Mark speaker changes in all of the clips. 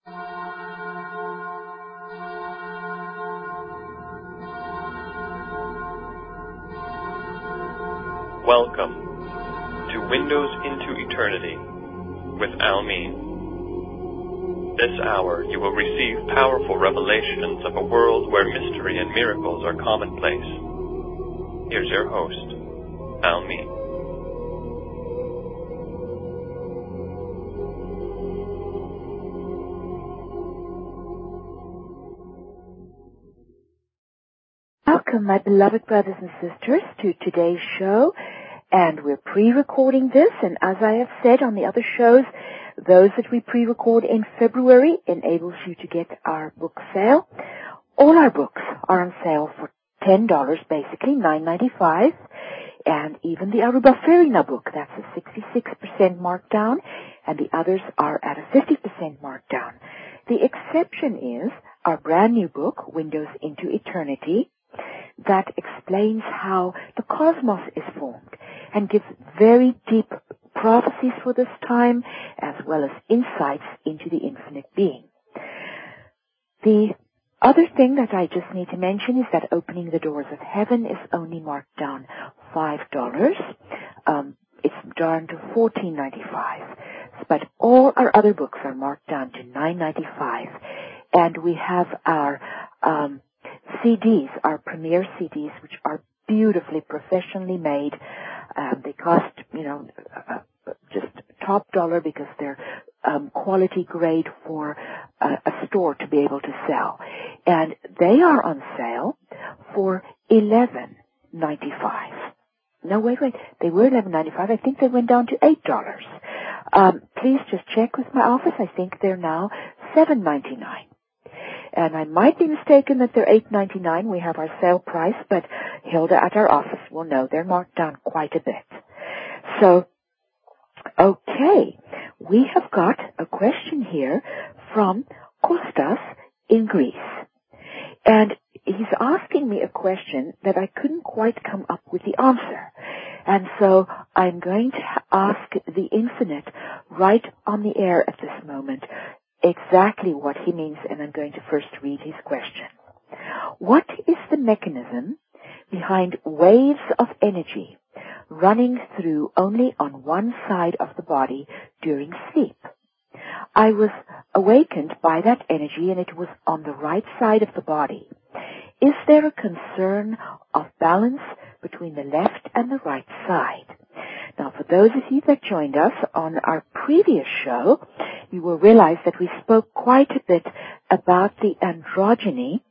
Speaker 1: Welcome to Windows into Eternity with Almin. This hour you will receive powerful revelations of a world where mystery and miracles are commonplace. Here's your host, Almin.
Speaker 2: Welcome, my beloved brothers and sisters, to today's show. And we're pre-recording this, and as I have said on the other shows, those that we pre-record in February enables you to get our book sale. All our books are on sale for $10, basically, $9.95. And even the Aruba Farina book, that's a 66% markdown, and the others are at a 50% markdown. The exception is our brand new book, Windows into Eternity, that explains how the cosmos is formed and gives very deep prophecies for this time as well as insights into the infinite being. The other thing that I just need to mention is that Opening the Doors of Heaven is only marked down $5. It's down to $14.95. But all our other books are marked down to $9.95. And we have our CDs, our premier CDs, which are beautifully professionally made. They cost, just top dollar because they're quality grade for a store to be able to sell. And they are on sale for $11.95. No, wait. They were $11.95. I think they went down to $8. Please just check with my office. I think they're now $7.99. And I might be mistaken that they're $8.99. We have our sale price, but Hilda at our office will know they're marked down quite a bit. So, okay, we have got a question here from Kostas in Greece. And he's asking me a question that I couldn't quite come up with the answer. And so I'm going to ask the Infinite right on the air at this moment exactly what he means, and I'm going to first read his question. What is the mechanism behind waves of energy running through only on one side of the body during sleep? I was awakened by that energy, and it was on the right side of the body. Is there a concern of balance between the left and the right side? Now, for those of you that joined us on our previous show, you will realize that we spoke quite a bit about the androgyny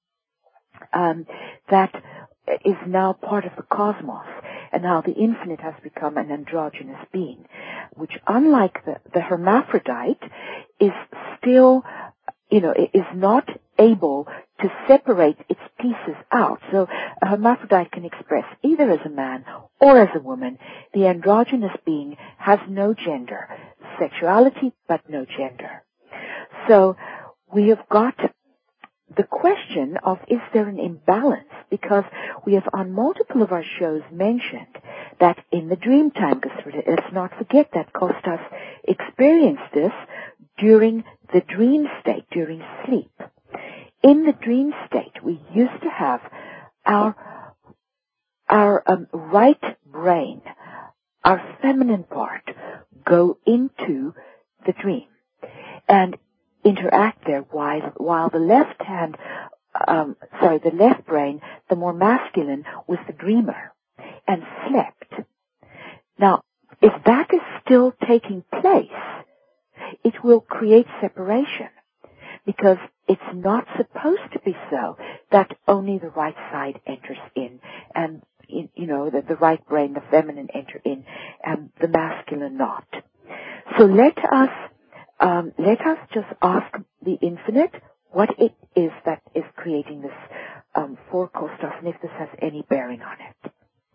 Speaker 2: that is now part of the cosmos, and how the infinite has become an androgynous being, which, unlike the hermaphrodite, is still, is not able to separate its pieces out. So a hermaphrodite can express either as a man or as a woman. The androgynous being has no gender, sexuality but no gender. So we have got the question of, is there an imbalance? Because we have on multiple of our shows mentioned that in the dream time, because let's not forget that Kostas experienced this during the dream state, during sleep. In the dream state, we used to have our right brain, our feminine part, go into the dream and interact there, while the left hand, the left brain, the more masculine, was the dreamer and slept. Now, if that is still taking place, it will create separation, because it's not supposed to be so that only the right side enters in, and that the right brain, the feminine, enter in, and the masculine not. So let us just ask the Infinite what it is that is creating this for Kostas, and if this has any bearing on it.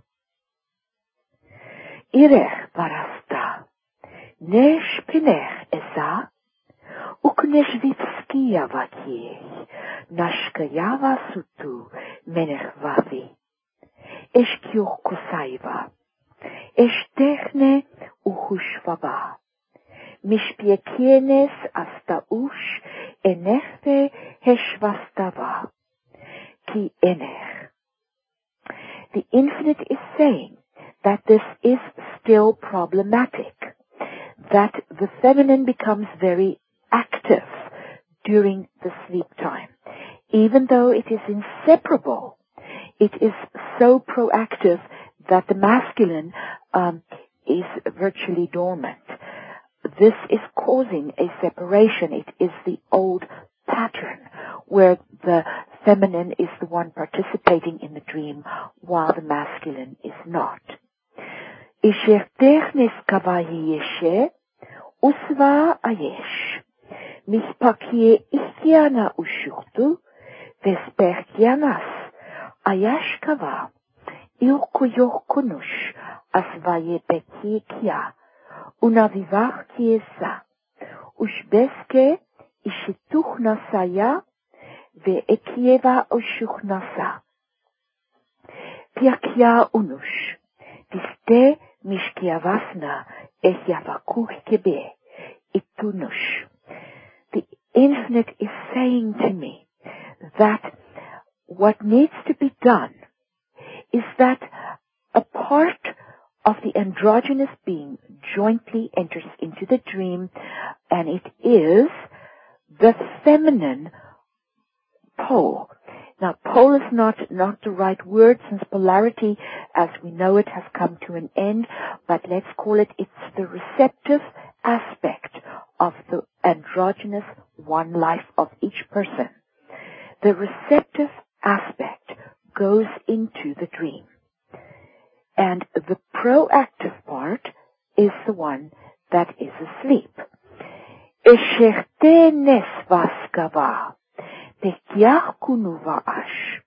Speaker 2: Irech barasta, nesh pinech esa, ukneshvitskia vakiech, nashkayava sutu menech vavi, eshkioch kosaiva, eshtekne uhushvaba. Mishpiekienes astaush enech heshvastava, ki enech. The infinite is saying that this is still problematic, that the feminine becomes very active during the sleep time. Even though it is inseparable, it is so proactive that the masculine is virtually dormant. This is causing a separation. It is the old pattern where the feminine is the one participating in the dream while the masculine is not. Isher technis kavahi yeshe, usva ayesh. Mispakie ikiana ushurtu, vesperkianas, ayash kava, ilkuyorkunush, asvaye pekikia, unavivach kiesa, ushbeske ishituchnasaya, veekieva ushuchnasa. Piakia unush, viste mishkiavasna ehyavakuch kebe, itunush. The infinite is saying to me that what needs to be done is that a part of the androgynous being jointly enters into the dream, and it is the feminine pole. Now, pole is not the right word, since polarity as we know it has come to an end, but let's call it's the receptive aspect of the androgynous one life of each person. The receptive aspect goes into the dream. And the proactive part is the one that is asleep. Esherte nesvaskava, pekiach kunuvaash,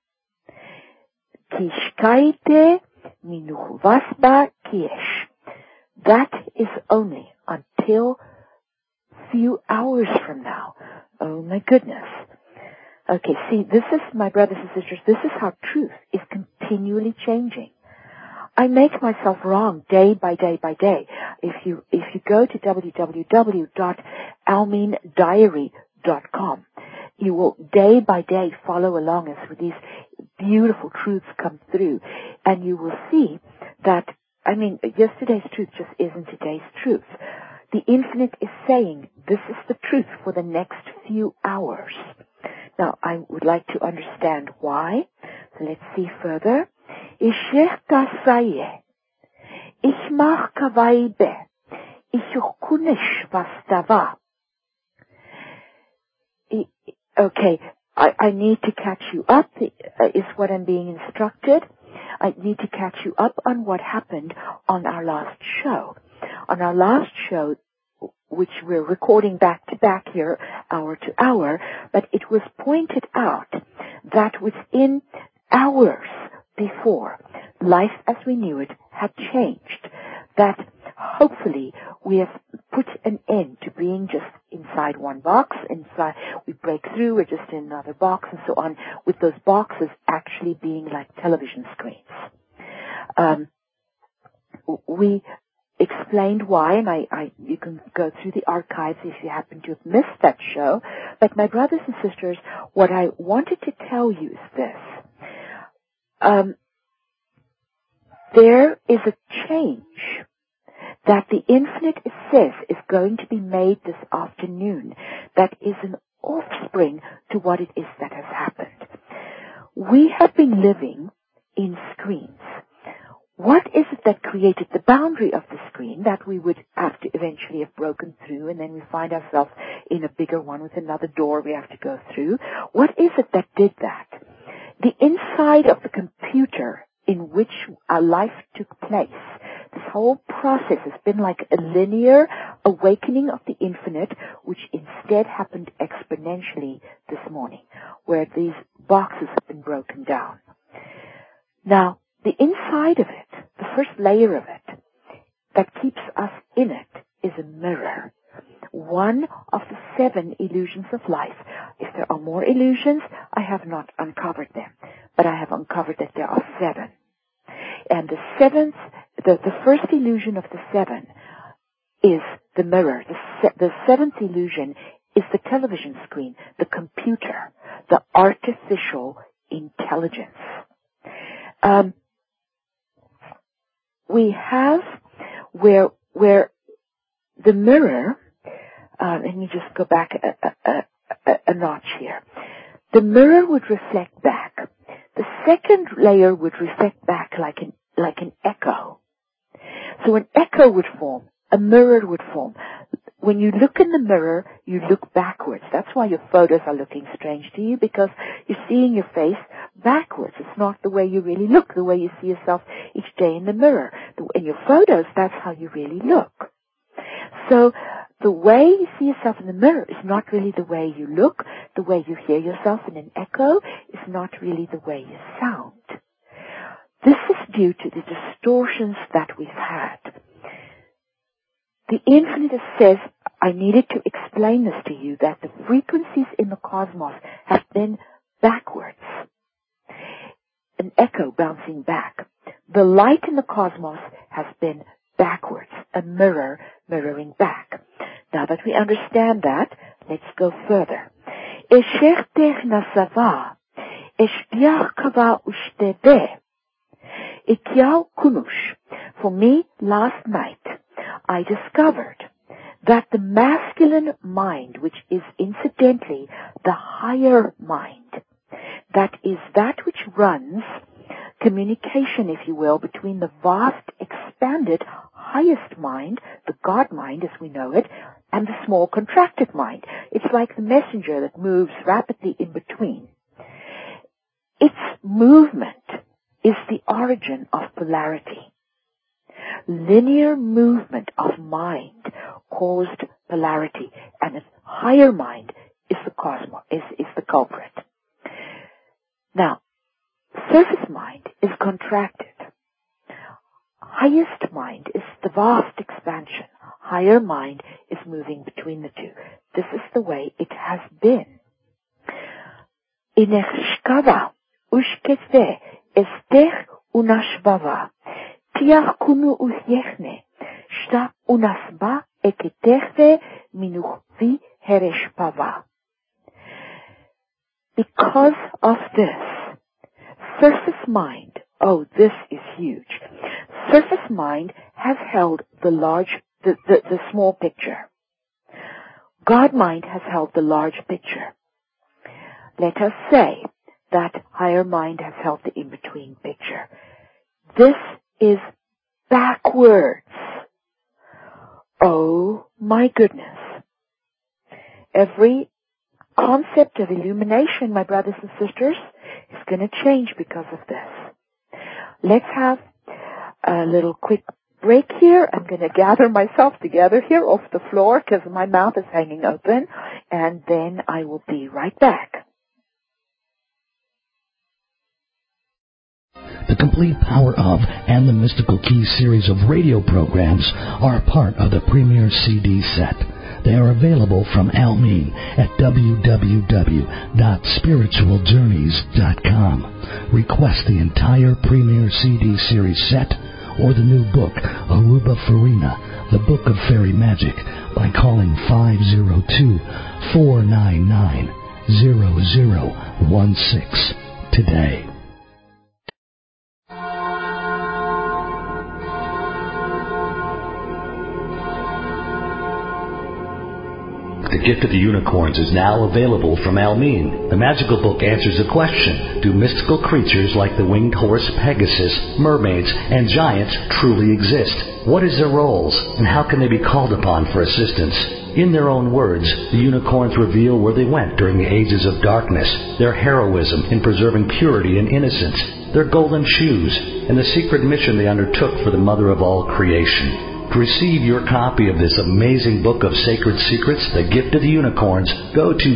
Speaker 2: kishkaite minuchvasba kiesh. That is only until few hours from now. Oh my goodness. Okay, see, this is, my brothers and sisters, this is how truth is continually changing. I make myself wrong day by day by day. If you go to www.almeendiary.com, you will day by day follow along as these beautiful truths come through, and you will see that, yesterday's truth just isn't today's truth. The infinite is saying this is the truth for the next few hours. Now, I would like to understand why. So let's see further. Okay, I need to catch you up, is what I'm being instructed. I need to catch you up on what happened on our last show. On our last show, which we're recording back to back here, hour to hour, but it was pointed out that within hours before, life as we knew it had changed. That hopefully we have put an end to being just inside one box, we break through, we're just in another box, and so on, with those boxes actually being like television screens. We explained why, and you can go through the archives if you happen to have missed that show. But my brothers and sisters, what I wanted to tell you is this. There is a change that the infinite says is going to be made this afternoon that is an offspring to what it is that has happened. We have been living in screens. What is it that created the boundary of the screen that we would have to eventually have broken through, and then we find ourselves in a bigger one with another door we have to go through? What is it that did that? The inside of the computer in which our life took place, this whole process has been like a linear awakening of the infinite, which instead happened exponentially this morning, where these boxes have been broken down. Now, the inside of it, the first layer of it, that keeps us in it, is a mirror. One of the 7 illusions of life. If there are more illusions, I have not uncovered them, but I have uncovered that there are 7. And the first illusion of the 7 is the mirror. The 7th illusion is the television screen, the computer, the artificial intelligence. We have where the mirror, let me just go back a notch here. The mirror would reflect back. The second layer would reflect back like an echo. So an echo would form, a mirror would form. When you look in the mirror, you look backwards. That's why your photos are looking strange to you, because you're seeing your face backwards. It's not the way you really look, the way you see yourself each day in the mirror. In your photos, that's how you really look. So the way you see yourself in the mirror is not really the way you look. The way you hear yourself in an echo is not really the way you sound. This is due to the distortions that we've had. The Infinite says, I needed to explain this to you, that the frequencies in the cosmos have been backwards. An echo bouncing back. The light in the cosmos has been backwards. A mirror mirroring back. Now that we understand that, let's go further. For me, last night, I discovered that the masculine mind, which is incidentally the higher mind, that is that which runs communication, if you will, between the vast, expanded, highest mind, the God mind as we know it, and the small, contracted mind. It's like the messenger that moves rapidly in between. Its movement is the origin of polarity. Linear movement of mind caused polarity, and its higher mind is the cosmos, is the culprit. Now, surface mind is contracted. Highest mind is the vast expansion. Higher mind is moving between the two. This is the way it has been. Inechshkava ushketve estech unashbava tiach kunu usyechne shta unasba eketechve minuchvi hereshpava. Because of this, surface mind, oh, this is huge. Surface mind has held the small picture. God mind has held the large picture. Let us say that higher mind has held the in-between picture. This is backwards. Oh my goodness. Every concept of illumination, my brothers and sisters, is going to change because of this. Let's have a little quick break here. I'm going to gather myself together here off the floor because my mouth is hanging open, and then I will be right back.
Speaker 3: The Complete Power of and the Mystical Keys series of radio programs are part of the Premier CD set. They are available from Al Mean at www.spiritualjourneys.com. Request the entire Premier CD series set or the new book, Aruba Farina, The Book of Fairy Magic, by calling 502-499-0016 today. The Gift of the Unicorns is now available from Al Mean. The magical book answers a question: do mystical creatures like the winged horse Pegasus, mermaids, and giants truly exist? What is their roles, and how can they be called upon for assistance? In their own words, the unicorns reveal where they went during the ages of darkness, their heroism in preserving purity and innocence, their golden shoes, and the secret mission they undertook for the mother of all creation. To receive your copy of this amazing book of sacred secrets, The Gift of the Unicorns, go to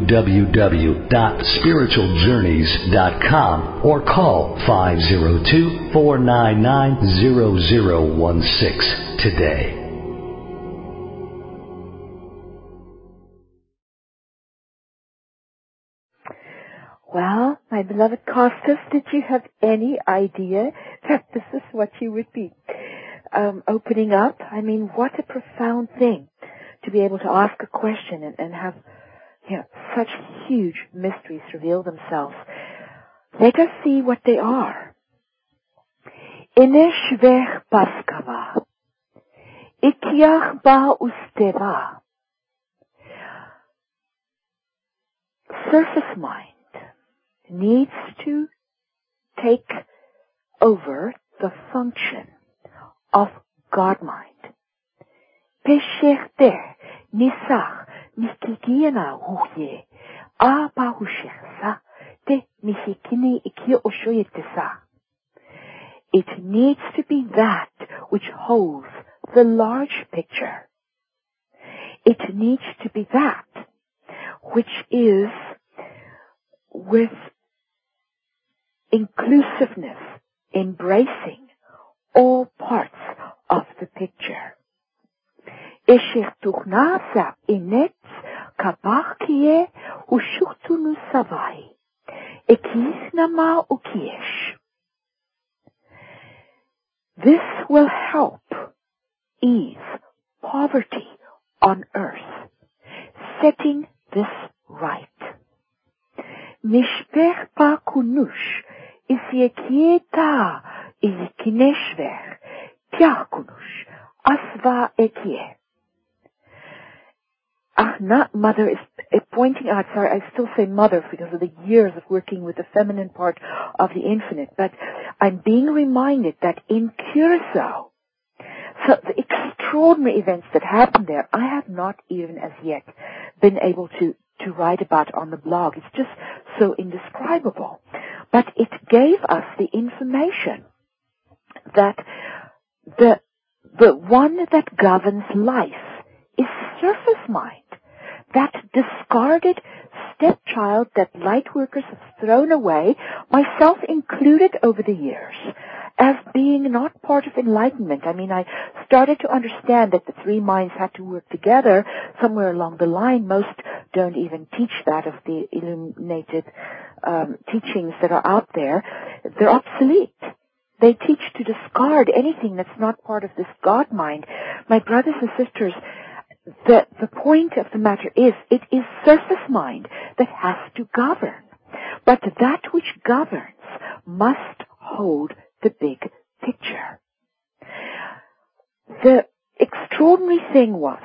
Speaker 3: www.spiritualjourneys.com or call 502-499-0016 today.
Speaker 2: Well, my beloved Costas, did you have any idea that this is what you would be opening up? I mean, what a profound thing to to be able to ask a question and have, such huge mysteries reveal themselves. Let us see what they are. Ineshvech paskava. Ikiach ba usteva. Surface mind needs to take over the function of God mind. Pesherte nisach mikikiena huye a pa hushesa te mihikini iki oshoyetesa. It needs to be that which holds the large picture. It needs to be that which is with inclusiveness, embracing all parts of the picture. Esher tuchnasa inetz kabakie ushuchtunu savai ekisnama ukiesh. This will help ease poverty on earth, setting this right. Mishpech pa kunush isyekieta ikineshver pya kunush asva ekie. Mother is pointing out, sorry, I still say mother because of the years of working with the feminine part of the infinite, but I'm being reminded that in Curacao, so the extraordinary events that happened there, I have not even as yet been able to write about on the blog. It's just so indescribable. But it gave us the information that the one that governs life is surface mind. That discarded stepchild that light workers have thrown away, myself included over the years, as being not part of enlightenment. I mean, I started to understand that the three minds had to work together somewhere along the line. Most don't even teach that of the illuminated teachings that are out there. They're obsolete. They teach to discard anything that's not part of this God mind. My brothers and sisters, the point of the matter is, it is surface mind that has to govern. But that which governs must hold the big picture. The extraordinary thing was,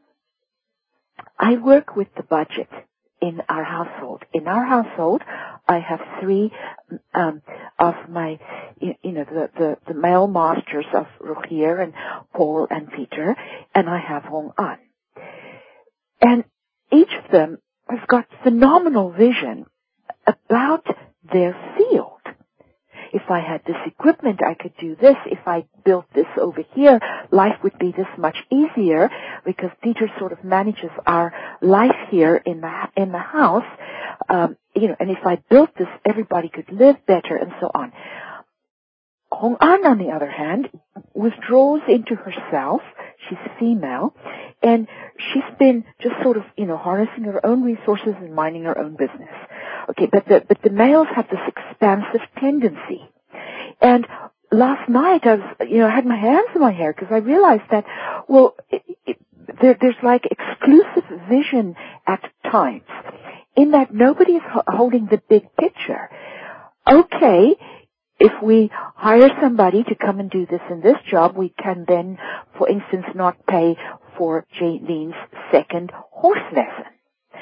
Speaker 2: I work with the budget in our household. In our household, I have three of my, the male masters of Rogier and Paul and Peter, and I have Hong An. And each of them has got phenomenal vision about their field. If I had this equipment, I could do this. If I built this over here, life would be this much easier because Peter sort of manages our life here in the house. And if I built this, everybody could live better and so on. Hong An, on the other hand, withdraws into herself. She's female, and she's been just sort of, harnessing her own resources and minding her own business. Okay, but the males have this expansive tendency. And last night I was, I had my hands in my hair because I realized that, there's like exclusive vision at times in that nobody is holding the big picture. Okay, if we hire somebody to come and do this and this job, we can then, for instance, not pay for Jaylene's second horse lesson.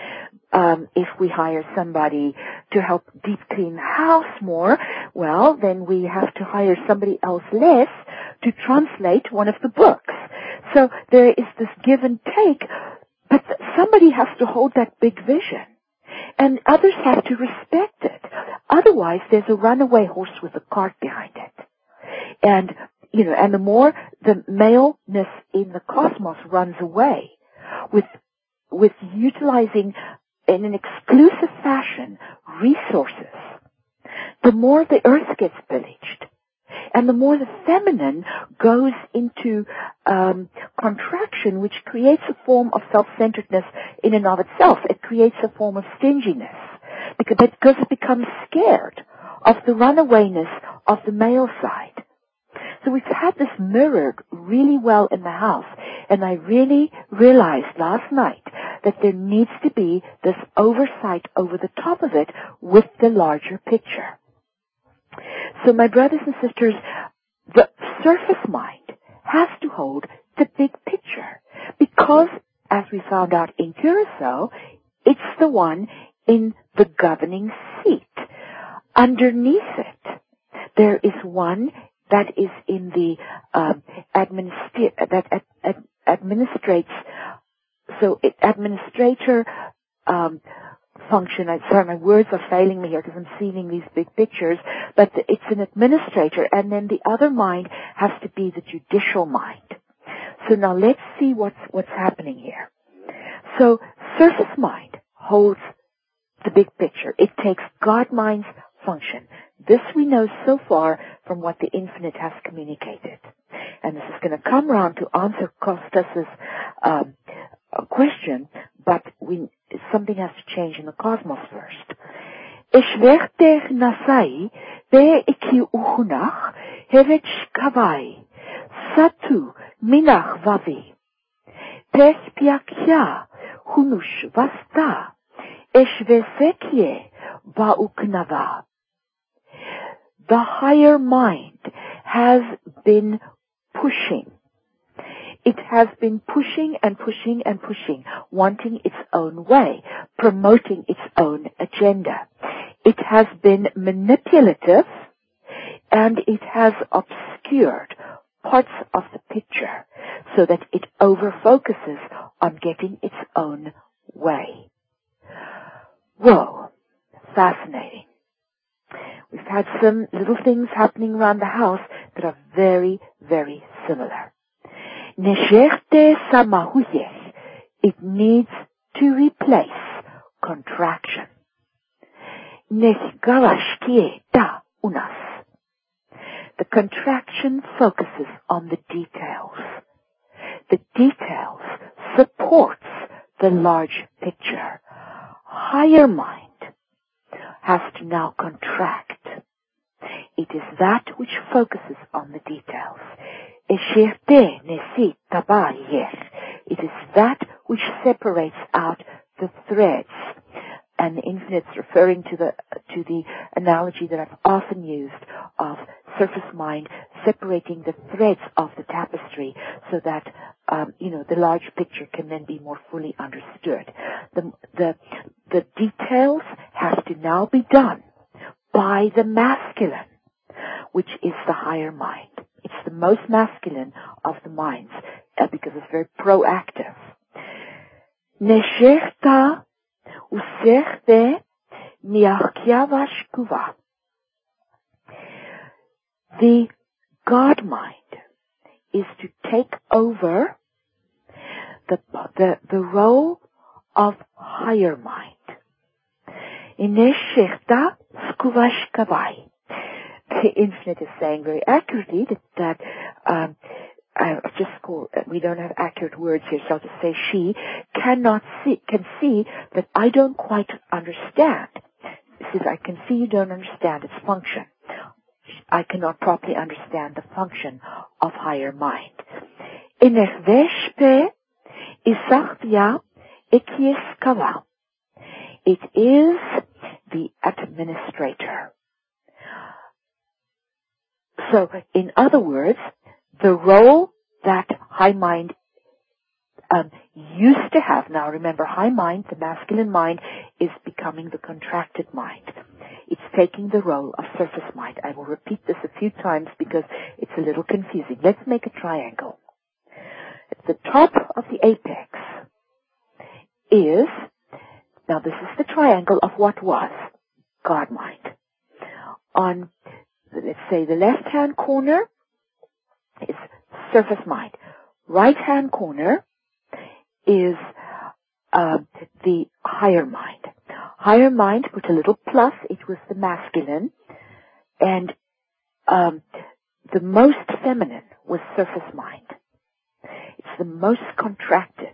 Speaker 2: If we hire somebody to help deep clean the house more, well, then we have to hire somebody else less to translate one of the books. So there is this give and take, but somebody has to hold that big vision. And others have to respect it. Otherwise, there's a runaway horse with a cart behind it. And, and the more the maleness in the cosmos runs away with utilizing in an exclusive fashion resources, the more the earth gets pillaged. And the more the feminine goes into contraction, which creates a form of self-centeredness in and of itself. It creates a form of stinginess because it becomes scared of the runawayness of the male side. So we've had this mirrored really well in the house, and I really realized last night that there needs to be this oversight over the top of it with the larger picture. So my brothers and sisters, the surface mind has to hold the big picture because, as we found out in Curacao, it's the one in the governing seat. Underneath it, there is one that is in the administrates. So administrator function. I'm sorry, my words are failing me here because I'm seeing these big pictures. But it's an administrator, and then the other mind has to be the judicial mind. So now let's see what's happening here. So surface mind holds the big picture. It takes God mind's function. This we know so far from what the infinite has communicated. And this is going to come round to answer Costas's question, but something has to change in the cosmos first. Eshvertech nasai be iki uchunach hevet shkavai satu minach vavi pech piakya hunush vasta eshvesekye bauknava. The higher mind has been pushing. It has been pushing and pushing and pushing, wanting its own way, promoting its own agenda. It has been manipulative, and it has obscured parts of the picture so that it over-focuses on getting its own way. Whoa, fascinating. We've had some little things happening around the house that are very, very similar. Nesherte samahuyech. It needs to replace contraction. Neshgarashtie ta unas. The contraction focuses on the details. The details supports the large picture. Higher mind has to now contract. It is that which focuses on the details. It is that which separates out the threads. And the infinite's referring to the analogy that I've often used of surface mind separating the threads of the tapestry so that the large picture can then be more fully understood. The details have to now be done by the masculine, which is the higher mind. It's the most masculine of the minds because it's very proactive. Neshechta usechve miachkiavashkuva. The God mind is to take over the role of higher mind. Neshechta skuvashkavai. The infinite is saying very accurately that we don't have accurate words here, so I'll just say she can see that I don't quite understand. It says, I can see you don't understand its function. I cannot properly understand the function of higher mind. It is the administrator. So, in other words, the role that high mind used to have, now remember, high mind, the masculine mind, is becoming the contracted mind. It's taking the role of surface mind. I will repeat this a few times because it's a little confusing. Let's make a triangle. At the top of the apex is, now this is the triangle of what was God mind. On, let's say, the left-hand corner is surface mind. Right-hand corner is the higher mind. Higher mind, put a little plus, it was the masculine, and the most feminine was surface mind. It's the most contracted.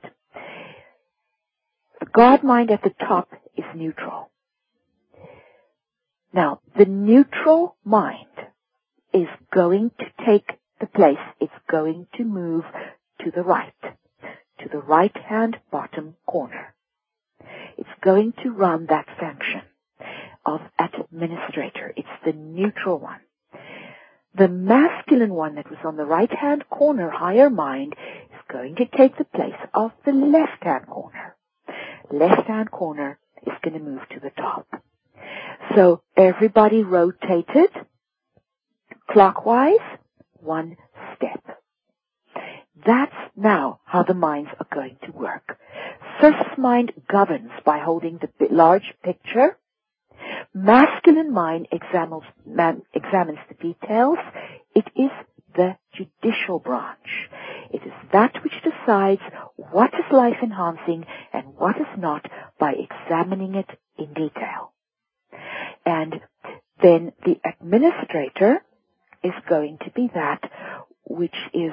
Speaker 2: The God mind at the top is neutral. Now, the neutral mind is going to take the place. It's going to move to the right-hand bottom corner. It's going to run that function of administrator. It's the neutral one. The masculine one that was on the right-hand corner, higher mind, is going to take the place of the left-hand corner. Left-hand corner is going to move to the top. So everybody rotated clockwise, one step. That's now how the minds are going to work. First mind governs by holding the large picture. Masculine mind examines the details. It is the judicial branch. It is that which decides what is life-enhancing and what is not by examining it in detail. And then the administrator is going to be that which is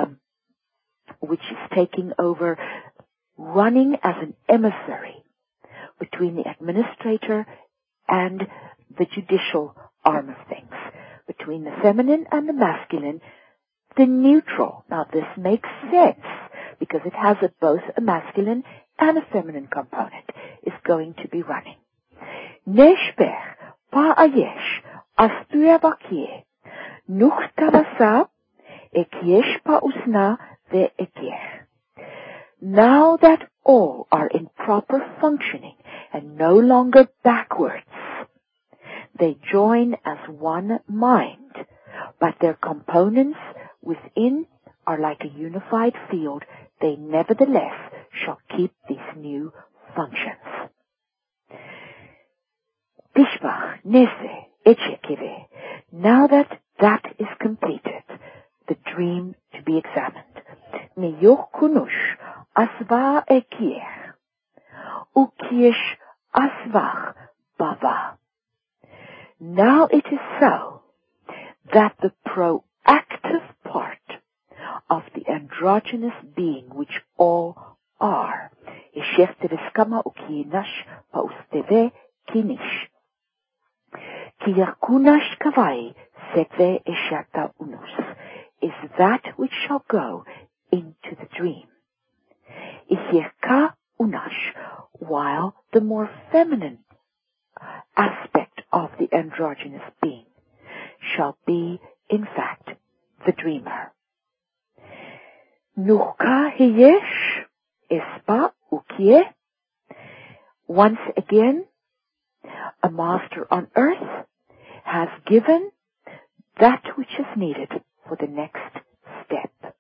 Speaker 2: taking over, running as an emissary between the administrator and the judicial arm of things, between the feminine and the masculine, the neutral. Now this makes sense because it has both a masculine and a feminine component, is going to be running. Neshper pa'ayesh astuya bakie nuchtavasa ekyesh pa'usna ve'ekeh. Now that all are in proper functioning and no longer backwards, they join as one mind, but their components within are like a unified field. They nevertheless shall keep these new functions. Tishbach, Nese, Echekive. Now that is completed, the dream to be examined. Neyoch kunush asva ekier, ukiesh asvach bava. Now it is so that the proactive part of the androgynous being, which all are, Ishefteviskama ukiinash pausteve kinish, kiyakunash kavai setve eshata unus, is that which shall go into the dream. Ihirka unash, while the more feminine aspect of the androgynous being shall be, in fact, the dreamer. Nuka hiyesh ispa ukie. Once again, a master on earth has given that which is needed for the next step.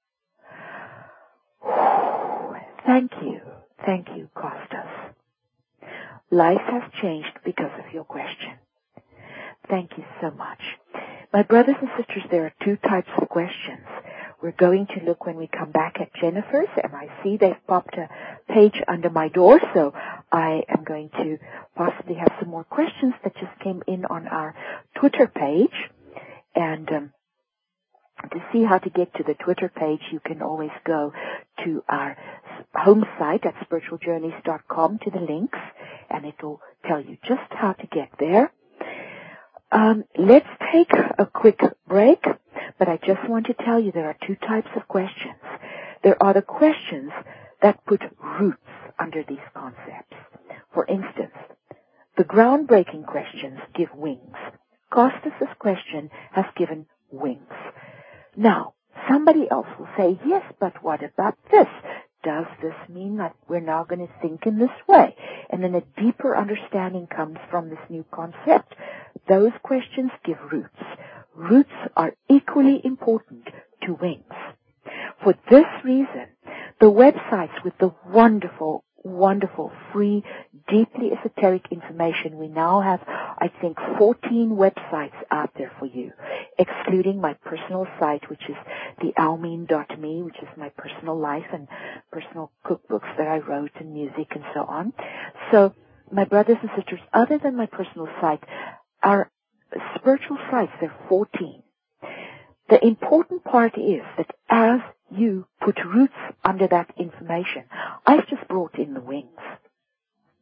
Speaker 2: Thank you, Costas. Life has changed because of your question. Thank you so much. My brothers and sisters, there are two types of questions. We're going to look when we come back at Jennifer's, and I see they've popped a page under my door, so I am going to possibly have some more questions that just came in on our Twitter page. And to see how to get to the Twitter page, you can always go to our home site at spiritualjourneys.com to the links, and it will tell you just how to get there. Let's take a quick break, but I just want to tell you there are two types of questions. There are the questions that put roots under these concepts. For instance, the groundbreaking questions give wings. Costas' question has given wings. Now, somebody else will say, yes, but what about this? Does this mean that we're now going to think in this way? And then a deeper understanding comes from this new concept. Those questions give roots. Roots are equally important to wings. For this reason, the websites with the wonderful, free, deeply esoteric information, we now have, I think, 14 websites out there for you, excluding my personal site, which is the almeen.me, which is my personal life and personal cookbooks that I wrote and music and so on. So, my brothers and sisters, other than my personal site, our spiritual sites, there are 14. The important part is that as you put roots under that information, I've just brought in the wings.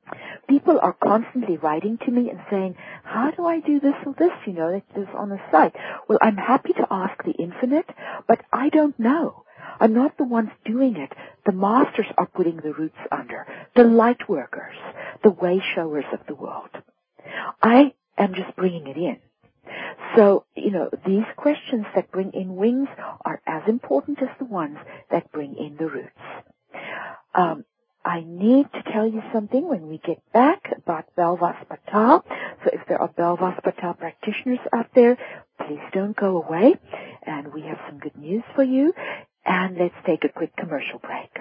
Speaker 2: people are constantly writing to me and saying, how do I do this or this, that is on the site? Well, I'm happy to ask the infinite, but I don't know. I'm not the ones doing it. The masters are putting the roots under, the light workers, the way showers of the world. I am just bringing it in. So, these questions that bring in wings are as important as the ones that bring in the roots. I need to tell you something when we get back about Belvas Patal. So if there are Belvas Patal practitioners out there, please don't go away. And we have some good news for you. And let's take a quick commercial break.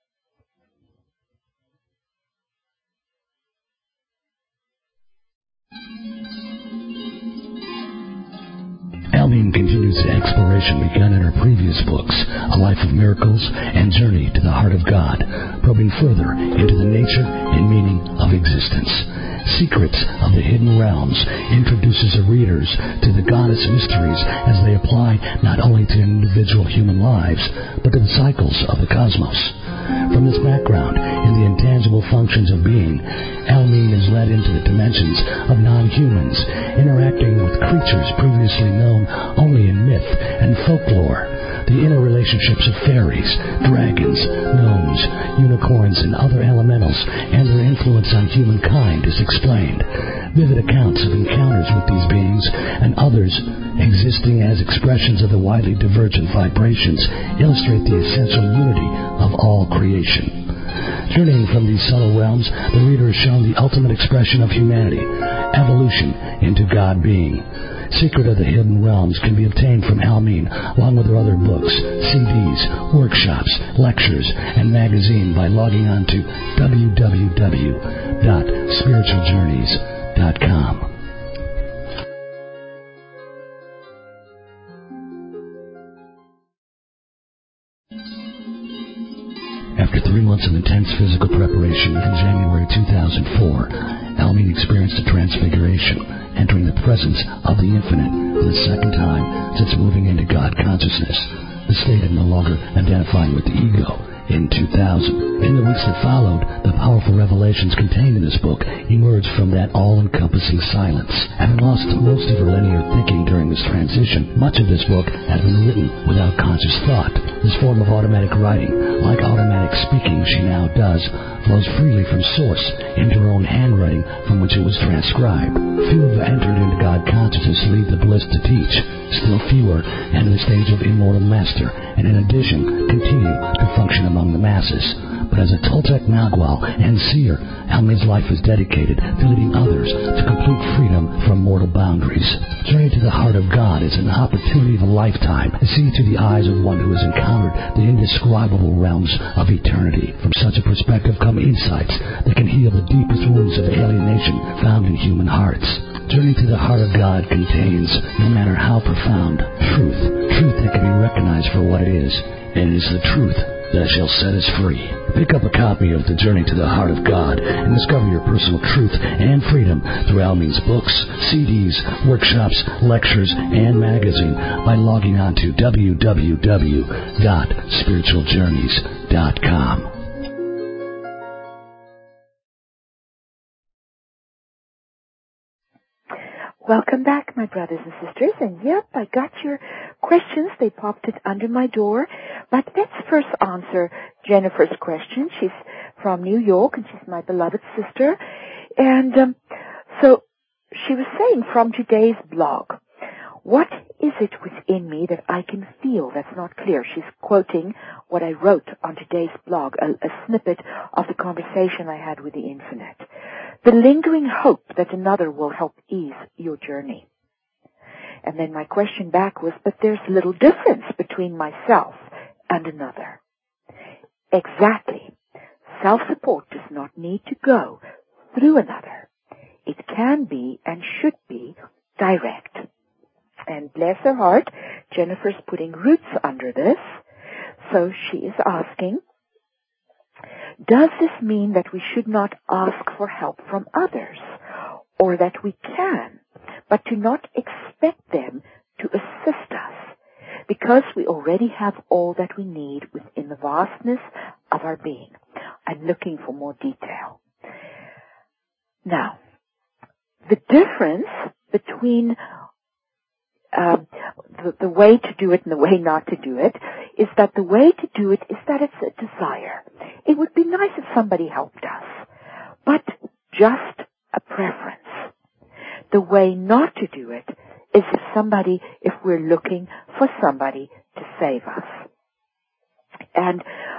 Speaker 3: Almeen continues the exploration begun in her previous books, A Life of Miracles and Journey to the Heart of God, probing further into the nature and meaning of existence. Secrets of the Hidden Realms introduces her readers to the goddess mysteries as they apply not only to individual human lives, but to the cycles of the cosmos. From this background in the intangible functions of being, Almeen is led into the dimensions of non-humans, interacting with creatures previously known only in myth and folklore. The inner relationships of fairies, dragons, gnomes, unicorns, and other elementals, and their influence on humankind is explained. Vivid accounts of encounters with these beings and others existing as expressions of the widely divergent vibrations illustrate the essential unity of all creation. Journeying from these subtle realms, the reader is shown the ultimate expression of humanity, evolution into God being. Secret of the Hidden Realms can be obtained from Almeen, along with her other books, CDs, workshops, lectures, and magazine by logging on to www.spiritualjourneys.com. After 3 months of intense physical preparation in January 2004, Almeen experienced a transfiguration, entering the presence of the Infinite for the second time since moving into God consciousness. The state of no longer identifying with the ego in 2000. In the weeks that followed, the powerful revelations contained in this book emerged from that all-encompassing silence. Having lost most of her linear thinking during this transition, much of this book had been written without conscious thought. This form of automatic writing, like automatic speaking she now does, flows freely from source into her own handwriting from which it was transcribed. Few have entered into God consciousness to leave the bliss to teach. Still fewer enter the stage of immortal master, and in addition, continue to function among the masses. But as a Toltec Nagual and seer, Almeen's life is dedicated to leading others to complete freedom from mortal boundaries. Journey to the Heart of God is an opportunity of a lifetime to see through the eyes of one who has encountered the indescribable realms of eternity. From such a perspective come insights that can heal the deepest wounds of alienation found in human hearts. Journey to the Heart of God contains, no matter how profound, truth that can be recognized for what it is, and it is the truth that shall set us free. Pick up a copy of The Journey to the Heart of God and discover your personal truth and freedom through Almeen's books, CDs, workshops, lectures, and magazine by logging on to www.spiritualjourneys.com.
Speaker 2: Welcome back, my brothers and sisters. And yep, I got your questions. They popped it under my door. But let's first answer Jennifer's question. She's from New York, and she's my beloved sister. And so she was saying from today's blog, what is it within me that I can feel that's not clear? She's quoting what I wrote on today's blog, a snippet of the conversation I had with the Infinite. The lingering hope that another will help ease your journey. And then my question back was, but there's little difference between myself and another. Exactly. Self-support does not need to go through another. It can be and should be direct. And bless her heart, Jennifer's putting roots under this. So she is asking, does this mean that we should not ask for help from others, or that we can, but to not expect them to assist us, because we already have all that we need within the vastness of our being? I'm looking for more detail. Now, the difference between the way to do it and the way not to do it is that the way to do it is that it's a desire. It would be nice if somebody helped us, but just a preference. The way not to do it is if we're looking for somebody to save us. And,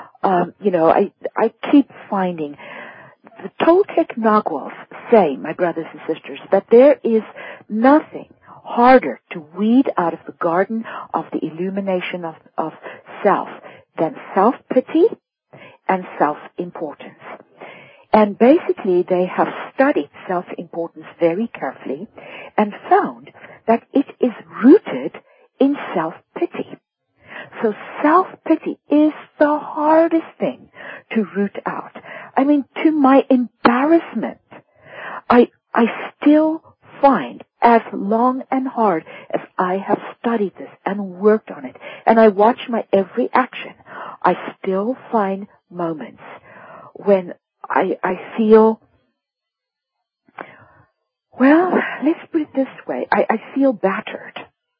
Speaker 2: I keep finding the Toltec Naguals say, my brothers and sisters, that there is nothing harder to weed out of the garden of the illumination of self than self-pity and self-importance. And basically they have studied self-importance very carefully and found that it is rooted in self-pity. So self-pity is the hardest thing to root out. I mean, to my embarrassment, I still find, as long and hard as I have studied this and worked on it, and I watch my every action, I still find moments when I feel, well, let's put it this way, I feel battered.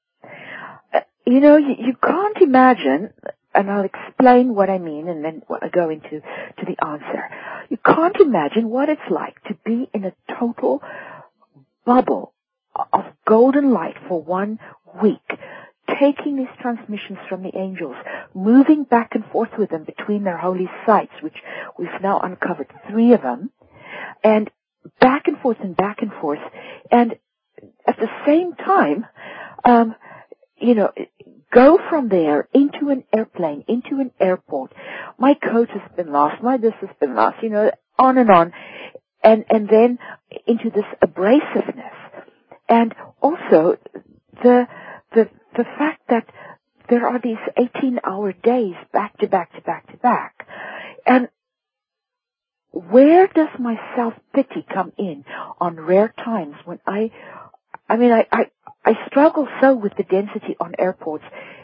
Speaker 2: You can't imagine, and I'll explain what I mean and then I'll go into the answer. You can't imagine what it's like to be in a total bubble of golden light for 1 week, taking these transmissions from the angels, moving back and forth with them between their holy sites, which we've now uncovered 3 of them, and back and forth, and at the same time, go from there into an airplane, into an airport. My coat has been lost, my this has been lost, on, and then into this abrasiveness. And also the fact that there are these 18-hour days back to back to back to back. And where does my self-pity come in on rare times when I struggle so with the density on airports.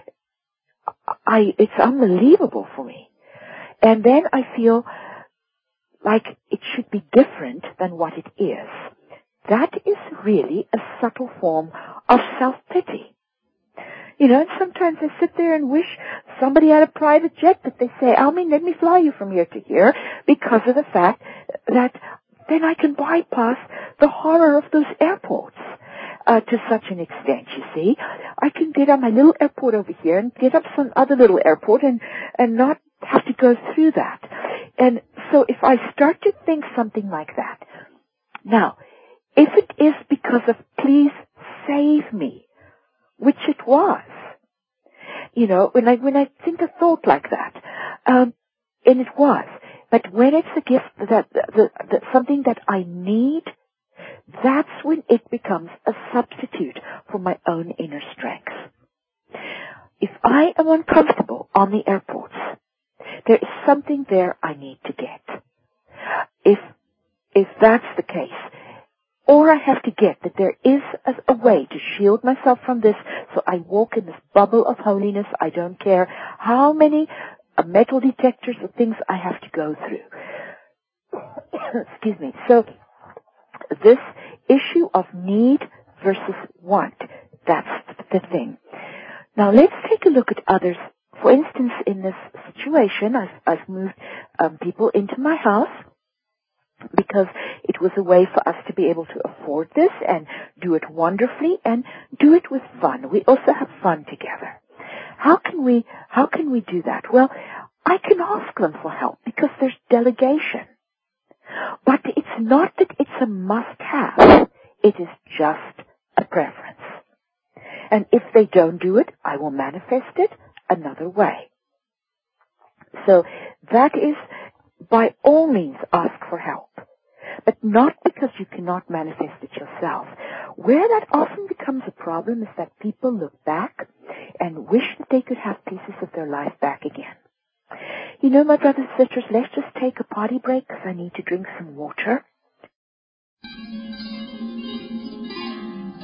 Speaker 2: It's unbelievable for me. And then I feel like it should be different than what it is. That is really a subtle form of self-pity. And sometimes I sit there and wish somebody had a private jet that they say, Almin, let me fly you from here to here, because of the fact that then I can bypass the horror of those airports. To such an extent, you see. I can get on my little airport over here and get up some other little airport and not have to go through that. And so if I start to think something like that, now, if it is because of please save me, which it was, when I think a thought like that, and it was, but when it's a gift that something that I need, that's when it becomes a substitute for my own inner strength. If I am uncomfortable on the airports, there is something there I need to get. If that's the case, or I have to get that there is a way to shield myself from this, so I walk in this bubble of holiness. I don't care how many metal detectors or things I have to go through. Excuse me. So this issue of need versus want, that's the thing. Now let's take a look at others. For instance, in this situation, I've moved people into my house because it was a way for us to be able to afford this and do it wonderfully and do it with fun. We also have fun together. How can we do that? Well, I can ask them for help because there's delegation. But it's not that it's a must-have. It is just a preference. And if they don't do it, I will manifest it another way. So that is, by all means, ask for help. But not because you cannot manifest it yourself. Where that often becomes a problem is that people look back and wish that they could have pieces of their life back again. My brothers and sisters, let's just take a potty break because I need to drink some water.
Speaker 3: In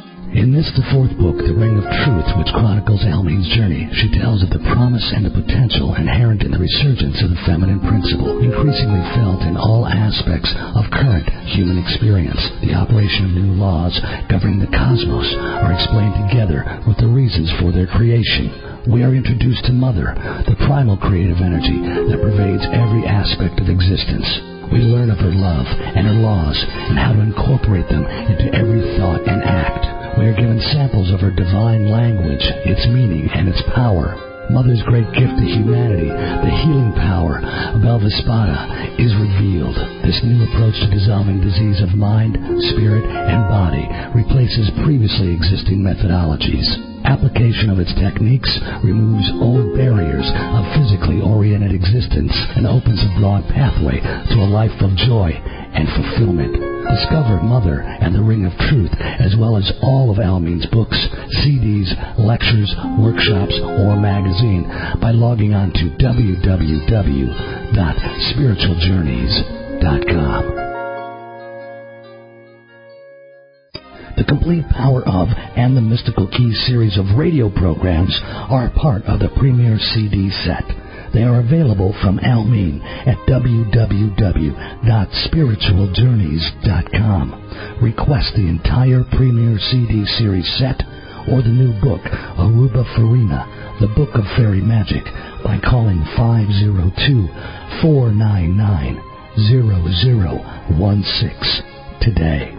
Speaker 3: In this, the fourth book, The Ring of Truth, which chronicles Almeen's journey, she tells of the promise and the potential inherent in the resurgence of the feminine principle, increasingly felt in all aspects of current human experience. The operation of new laws governing the cosmos are explained together with the reasons for their creation. We are introduced to Mother, the primal creative energy that pervades every aspect of existence. We learn of her love and her laws and how to incorporate them into every thought and act. We are given samples of her divine language, its meaning, and its power. Mother's great gift to humanity, the healing power of Elvespada, is revealed. This new approach to dissolving disease of mind, spirit, and body replaces previously existing methodologies. Application of its techniques removes old barriers of physically oriented existence and opens a broad pathway to a life of joy and fulfillment. Discover Mother and the Ring of Truth, as well as all of Almeen's books, CDs, lectures, workshops, or magazine by logging on to www.spiritualjourneys.com. The Complete Power of and the Mystical Keys series of radio programs are part of the Premier CD set. They are available from Almeen at www.spiritualjourneys.com. Request the entire Premier CD series set or the new book, Aruba Farina, The Book of Fairy Magic, by calling 502-499-0016 today.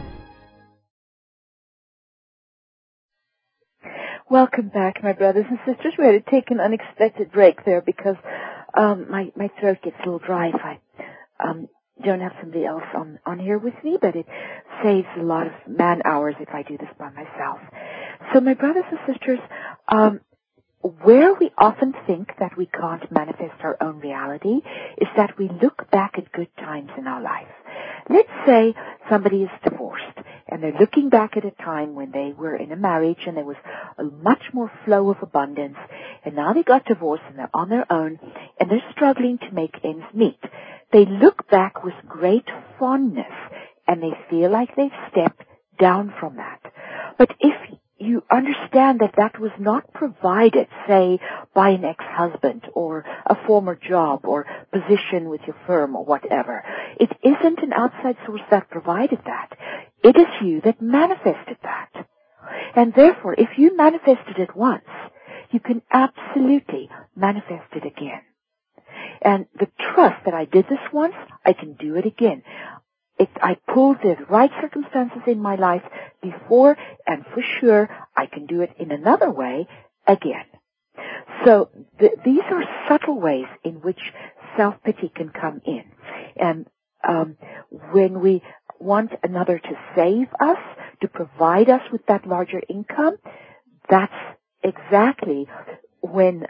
Speaker 2: Welcome back, my brothers and sisters. We had to take an unexpected break there because my throat gets a little dry if I don't have somebody else on here with me, but it saves a lot of man hours if I do this by myself. So, my brothers and sisters, where we often think that we can't manifest our own reality is that we look back at good times in our life. Let's say somebody is divorced and they're looking back at a time when they were in a marriage and there was a much more flow of abundance, and now they got divorced and they're on their own and they're struggling to make ends meet. They look back with great fondness and they feel like they've stepped down from that. But if you understand that that was not provided, say, by an ex-husband or a former job or position with your firm or whatever. It isn't an outside source that provided that. It is you that manifested that. And therefore, if you manifested it once, you can absolutely manifest it again. And the trust that I did this once, I can do it again. I pulled the right circumstances in my life before, and for sure, I can do it in another way again. So these are subtle ways in which self-pity can come in. And when we want another to save us, to provide us with that larger income, that's exactly when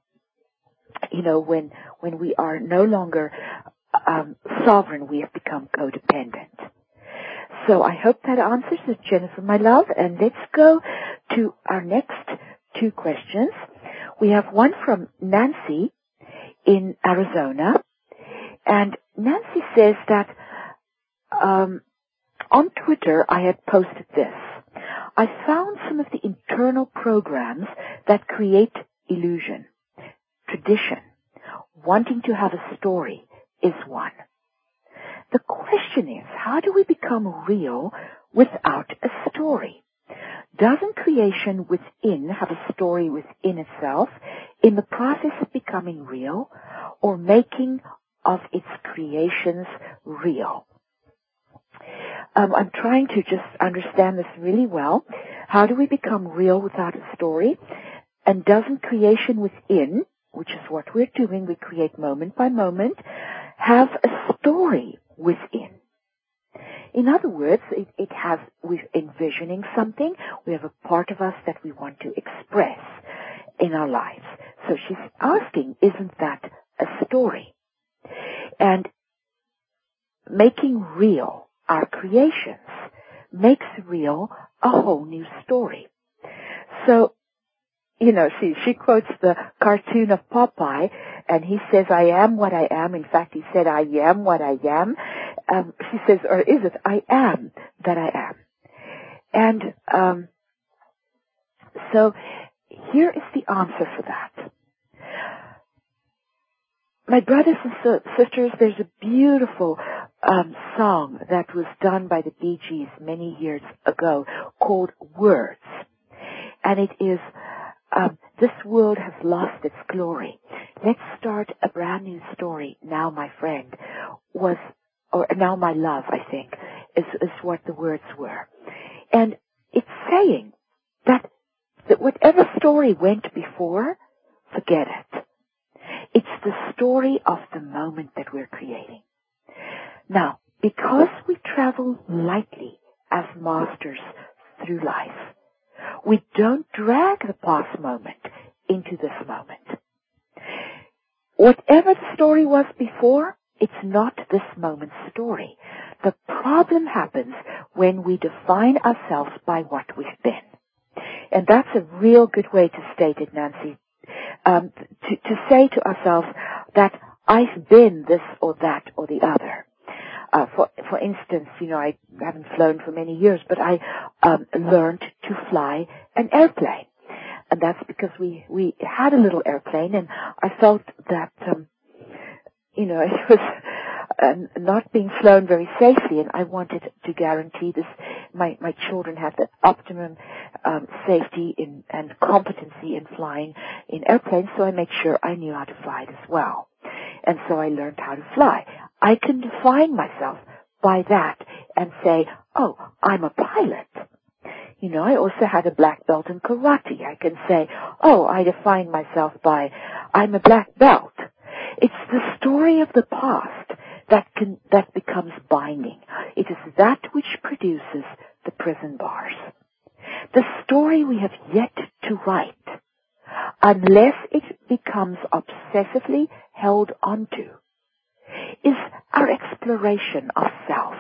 Speaker 2: when we are no longer sovereign, we have become codependent. So I hope that answers it, Jennifer, my love. And let's go to our next two questions. We have one from Nancy in Arizona. And Nancy says that on Twitter I had posted this. I found some of the internal programs that create illusion, tradition, wanting to have a story, is one. The question is, how do we become real without a story? Doesn't creation within have a story within itself in the process of becoming real or making of its creations real? I'm trying to just understand this really well. How do we become real without a story? And doesn't creation within, which is what we're doing, we create moment by moment, have a story within? In other words, we're envisioning something. We have a part of us that we want to express in our lives. So she's asking, isn't that a story? And making real our creations makes real a whole new story. So, she quotes the cartoon of Popeye, and he says, I am what I am. In fact, he said, I am what I am. She says, or is it, I am that I am. And So here is the answer for that. My brothers and sisters, there's a beautiful song that was done by the Bee Gees many years ago called Words. And it is, this world has lost its glory. Let's start a brand new story. Now my friend or now my love, I think, is what the words were. And it's saying that whatever story went before, forget it. It's the story of the moment that we're creating. Now, because we travel lightly as masters through life, we don't drag the past moment into this moment. Whatever the story was before, it's not this moment's story. The problem happens when we define ourselves by what we've been. And that's a real good way to state it, Nancy. To say to ourselves that I've been this or that or the other. For instance, I haven't flown for many years, but I learned to fly an airplane. And that's because we had a little airplane, and I felt that, it was not being flown very safely, and I wanted to guarantee this. My children had the optimum safety and competency in flying in airplanes, so I made sure I knew how to fly it as well. And so I learned how to fly. I can define myself by that and say, oh, I'm a pilot. I also had a black belt in karate. I can say, oh, I define myself by, I'm a black belt. It's the story of the past that becomes binding. It is that which produces the prison bars. The story we have yet to write, unless it becomes obsessively held onto, is our exploration of self.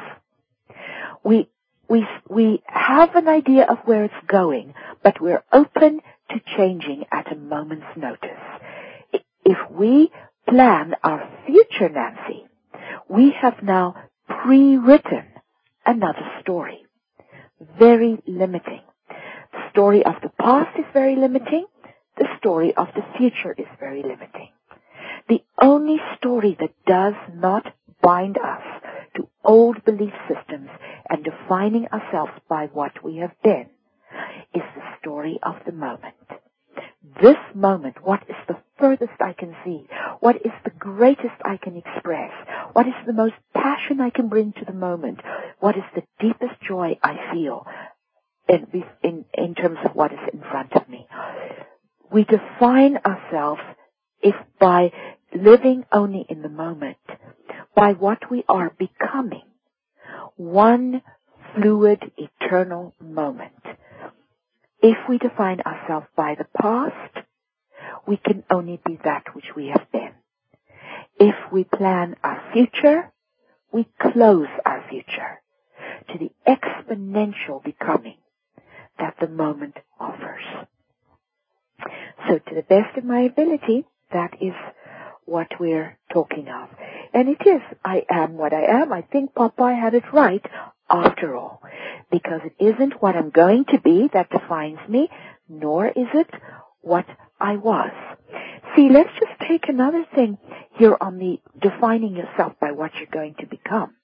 Speaker 2: We have an idea of where it's going, but we're open to changing at a moment's notice. If we plan our future, Nancy, we have now pre-written another story. Very limiting. The story of the past is very limiting. The story of the future is very limiting. The only story that does not bind us to old belief systems and defining ourselves by what we have been is the story of the moment. This moment, what is the furthest I can see? What is the greatest I can express? What is the most passion I can bring to the moment? What is the deepest joy I feel in terms of what is in front of me? We define ourselves if by living only in the moment, by what we are becoming, one fluid, eternal moment. If we define ourselves by the past, we can only be that which we have been. If we plan our future, we close our future to the exponential becoming that the moment offers. So to the best of my ability, that is what we're talking of. And it is, I am what I am. I think Popeye had it right after all, because it isn't what I'm going to be that defines me, nor is it what I was. See, let's just take another thing here on the defining yourself by what you're going to become.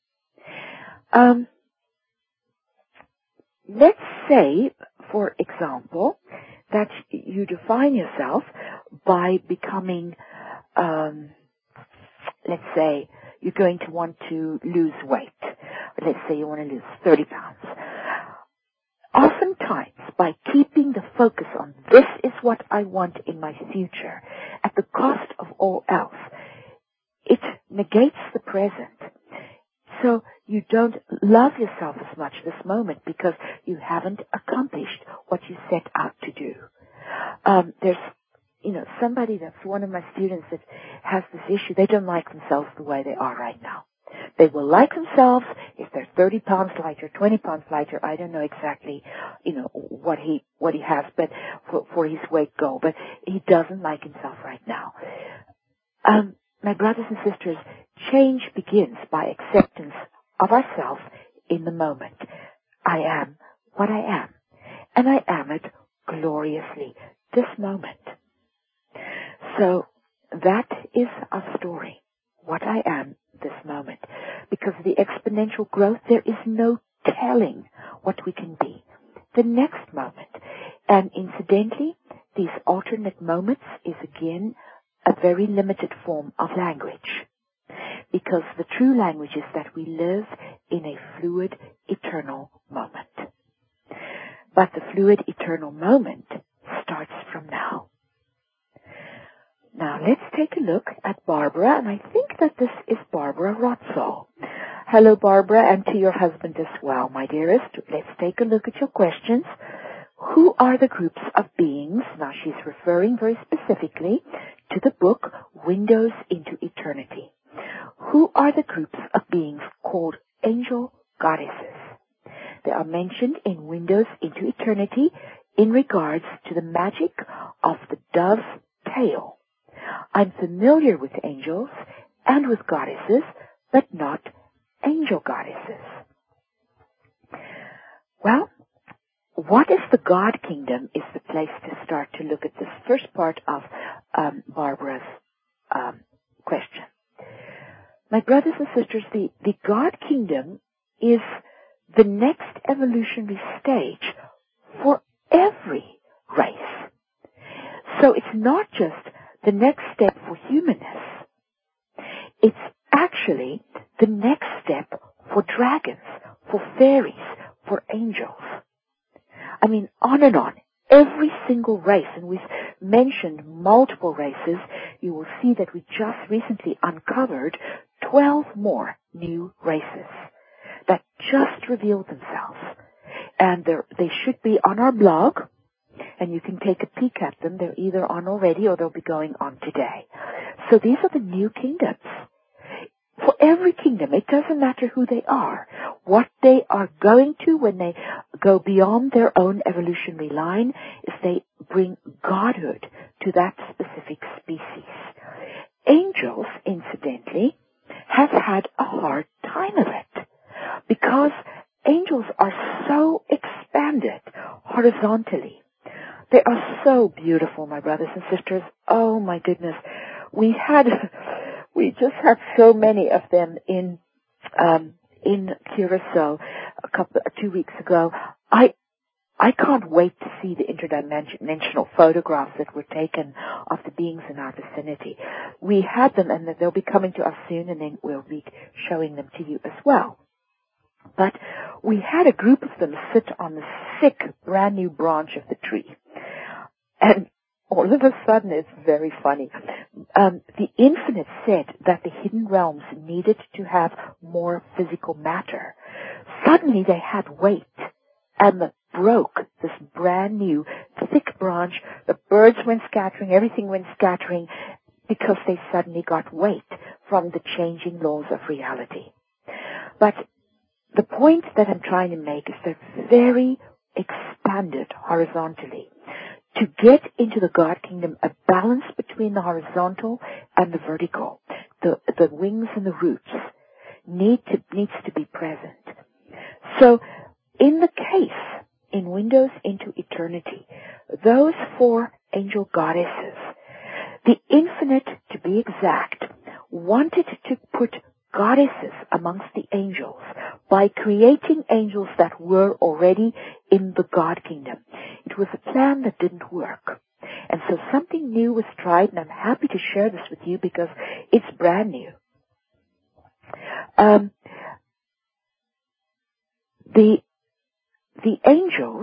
Speaker 2: Let's say, for example, that you define yourself by becoming, let's say, you're going to want to lose weight. Let's say you want to lose 30 pounds. Oftentimes, by keeping the focus on this is what I want in my future, at the cost of all else, it negates the present. So you don't love yourself as much this moment because you haven't accomplished what you set out to do. There's somebody that's one of my students that has this issue. They don't like themselves the way they are right now. They will like themselves if they're 30 pounds lighter, 20 pounds lighter. I don't know exactly, what he has, but for his weight goal. But he doesn't like himself right now. My brothers and sisters, change begins by acceptance of ourselves in the moment. I am what I am, and I am it gloriously this moment. So that is our story, what I am this moment. Because of the exponential growth, there is no telling what we can be the next moment. And incidentally, these alternate moments is again a very limited form of language. Because the true language is that we live in a fluid, eternal moment. But the fluid, eternal moment starts from now. Now let's take a look at Barbara, and I think that this is Barbara Rotzol. Hello, Barbara, and to your husband as well, my dearest. Let's take a look at your questions. Who are the groups of beings? Now she's referring very specifically to the book Windows into Eternity. Who are the groups of beings called angel goddesses? They are mentioned in Windows into Eternity in regards to the magic of the dove's tail. I'm familiar with angels and with goddesses, but not angel goddesses. Well, what is the God Kingdom is the place to start to look at this first part of Barbara's question. My brothers and sisters, the God Kingdom is the next evolutionary stage for every race. So it's not just the next step for humanness. It's actually the next step for dragons, for fairies, for angels. I mean, on and on. Every single race, and we've mentioned multiple races, you will see that we just recently uncovered 12 more new races that just revealed themselves. And they should be on our blog, and you can take a peek at them. They're either on already or they'll be going on today. So these are the new kingdoms. For every kingdom, it doesn't matter who they are, what they are going to when they go beyond their own evolutionary line is they bring godhood to that specific species. Angels, incidentally, have had a hard time of it because angels are so expanded horizontally. They are so beautiful, my brothers and sisters. Oh my goodness. We just had so many of them in Curacao 2 weeks ago. I can't wait to see the interdimensional photographs that were taken of the beings in our vicinity. We had them, and they'll be coming to us soon, and then we'll be showing them to you as well. But we had a group of them sit on the thick, brand new branch of the tree. And all of a sudden, it's very funny. The Infinite said that the hidden realms needed to have more physical matter. Suddenly, they had weight, and broke this brand new, thick branch. The birds went scattering, everything went scattering, because they suddenly got weight from the changing laws of reality. But the point that I'm trying to make is they're very expanded horizontally. To get into the God Kingdom, a balance between the horizontal and the vertical, the wings and the roots, needs to be present. So, in the case, in Windows into Eternity, those 4 angel goddesses, the Infinite, to be exact, wanted to put goddesses amongst the angels by creating angels that were already in the God Kingdom. It was a plan that didn't work. And so something new was tried, and I'm happy to share this with you because it's brand new. The angels,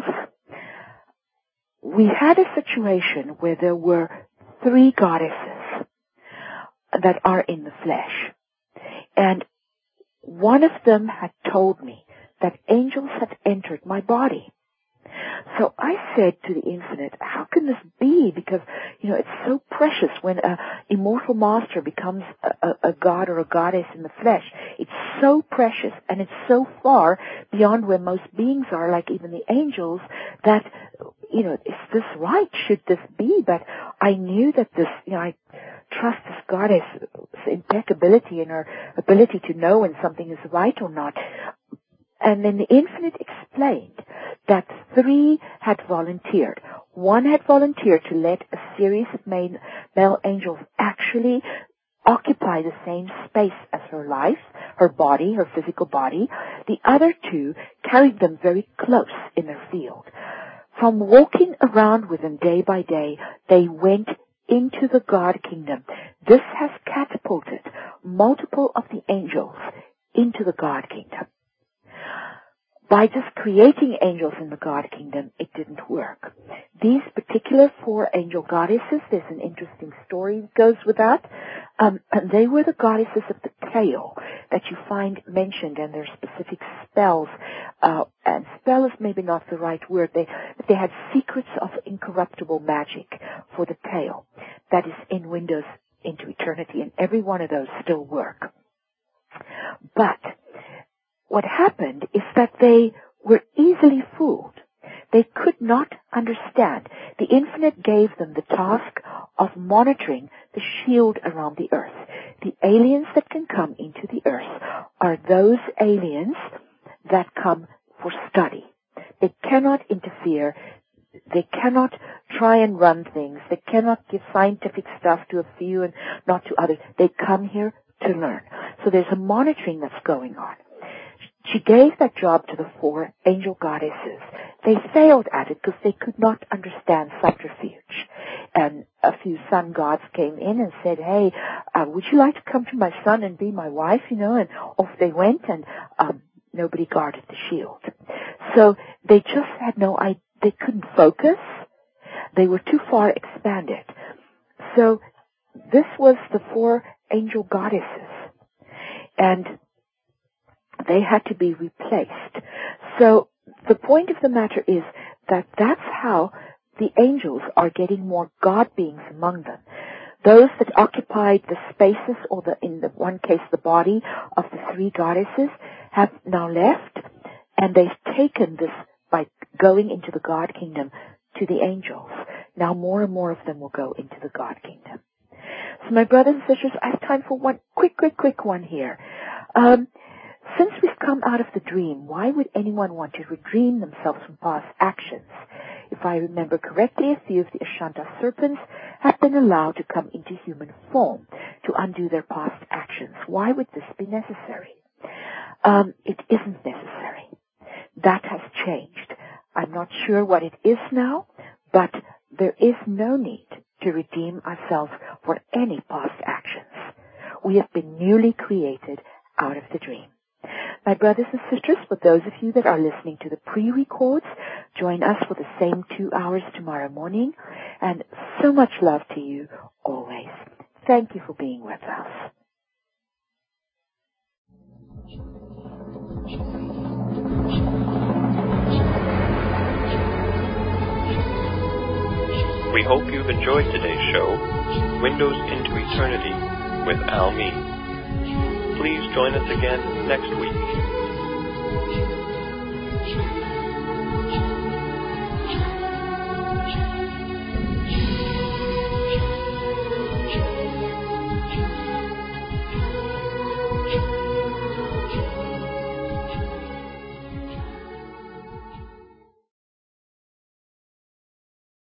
Speaker 2: we had a situation where there were 3 goddesses that are in the flesh. And one of them had told me that angels had entered my body. So I said to the Infinite, how can this be? Because, it's so precious when an immortal master becomes a god or a goddess in the flesh. It's so precious, and it's so far beyond where most beings are, like even the angels, that, is this right? Should this be? But I knew that this, I trust this goddess' impeccability and her ability to know when something is right or not. And then the Infinite explained that 3 had volunteered. one had volunteered to let a series of male angels actually occupy the same space as her life, her body, her physical body. The other two carried them very close in their field. From walking around with them day by day, they went into the God kingdom. This has catapulted multiple of the angels into the God kingdom. By just creating angels in the God kingdom, it didn't work. These particular 4 angel goddesses, there's an interesting story that goes with that. And they were the goddesses of the tail that you find mentioned, and their specific spells. And spell is maybe not the right word. They had secrets of incorruptible magic for the tail that is in Windows into Eternity, and every one of those still work. But what happened is that they were easily fooled. They could not understand. The Infinite gave them the task of monitoring the shield around the earth. The aliens that can come into the earth are those aliens that come for study. They cannot interfere. They cannot try and run things. They cannot give scientific stuff to a few and not to others. They come here to learn. So there's a monitoring that's going on. She gave that job to the 4 angel goddesses. They failed at it because they could not understand subterfuge. And a few sun gods came in and said, hey, would you like to come to my son and be my wife, and off they went, and nobody guarded the shield. So they just had no idea. They couldn't focus. They were too far expanded. So this was the 4 angel goddesses. And they had to be replaced. So the point of the matter is that that's how the angels are getting more God beings among them. Those that occupied the spaces, or in the one case the body of the 3 goddesses, have now left, and they've taken this by going into the God kingdom to the angels. Now more and more of them will go into the God kingdom. So my brothers and sisters, I have time for one quick one here. Since we've come out of the dream, why would anyone want to redeem themselves from past actions? If I remember correctly, a few of the Ashanta serpents have been allowed to come into human form to undo their past actions. Why would this be necessary? It isn't necessary. That has changed. I'm not sure what it is now, but there is no need to redeem ourselves for any past actions. We have been newly created out of the dream. My brothers and sisters, for those of you that are listening to the pre-records, join us for the same 2 hours tomorrow morning. And so much love to you always. Thank you for being with us.
Speaker 1: We hope you've enjoyed today's show, Windows into Eternity with Al Mead. Please join us again next week.